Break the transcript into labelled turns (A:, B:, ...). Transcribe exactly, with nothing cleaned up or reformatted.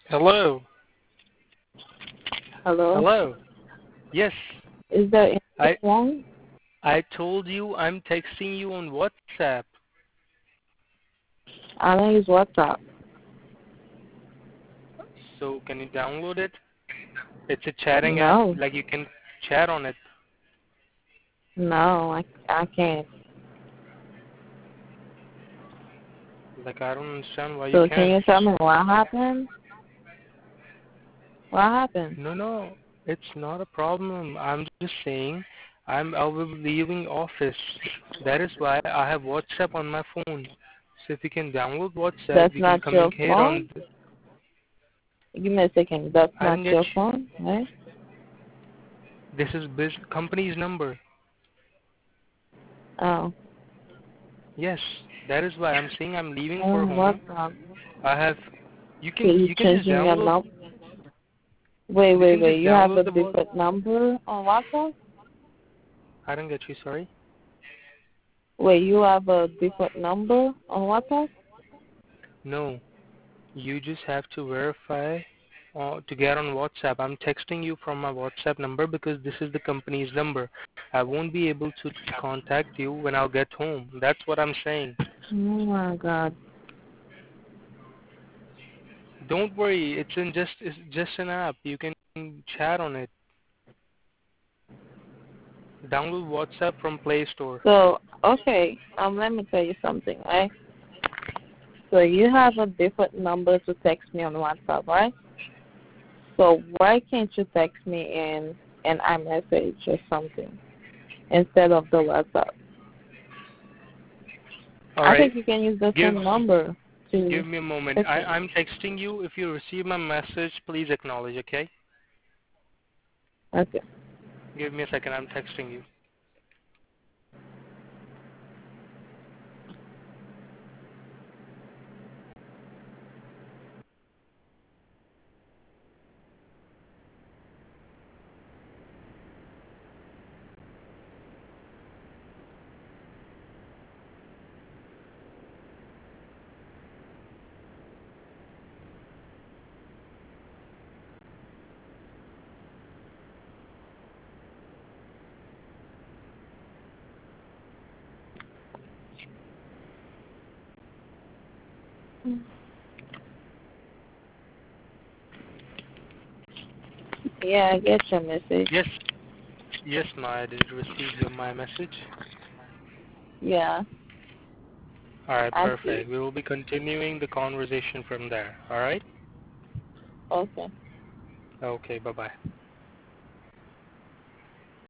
A: Hello.
B: Hello?
A: Hello. Yes.
B: Is there anything
A: I
B: wrong?
A: I told you I'm texting you on WhatsApp.
B: I don't use WhatsApp.
A: So can you download it? It's a chatting app.
B: No.
A: Like you can chat on it.
B: No, I, I can't.
A: Like I don't understand why you
B: So can
A: can't.
B: you tell me what happened? What happened?
A: No, no. It's not a problem. I'm just saying I'm I will be leaving office. That is why I have WhatsApp on my phone. So if you can download WhatsApp,
B: That's
A: we can
B: not your
A: communicate on.
B: phone? Give me a second. That's
A: I
B: not
A: didn't get
B: your
A: you.
B: phone, right?
A: This is biz company's number.
B: Oh.
A: Yes, that is why I'm saying I'm leaving for
B: Oh,
A: home.
B: WhatsApp.
A: I have. You
B: So
A: can
B: you
A: you can just
B: changing your
A: download.
B: number? Wait,
A: You
B: wait,
A: can
B: wait.
A: just
B: You have a
A: download the what?
B: different number on WhatsApp?
A: I don't get you. Sorry.
B: Wait, you have a different number on WhatsApp?
A: No, you just have to verify uh, to get on WhatsApp. I'm texting you from my WhatsApp number because this is the company's number. I won't be able to contact you when I'll get home. That's what I'm saying.
B: Oh my God.
A: Don't worry. It's in just it's just an app. You can chat on it. Download WhatsApp from Play Store.
B: So, okay, um, let me tell you something, right? So you have a different number to text me on WhatsApp, right? So why can't you text me in an iMessage or something instead of the WhatsApp?
A: All
B: I
A: right.
B: think you can use the
A: Give
B: same number to
A: Give me a moment.
B: text
A: I,
B: me.
A: I'm texting you. If you receive my message, please acknowledge, okay?
B: Okay.
A: Give me a second. I'm texting you.
B: Yeah, I get your message.
A: Yes. Yes, Maya. Did you receive your, my message?
B: Yeah,
A: All right.
B: I see it.
A: Perfect. We will be continuing the conversation from there. All right?
B: Okay.
A: Okay. Bye-bye.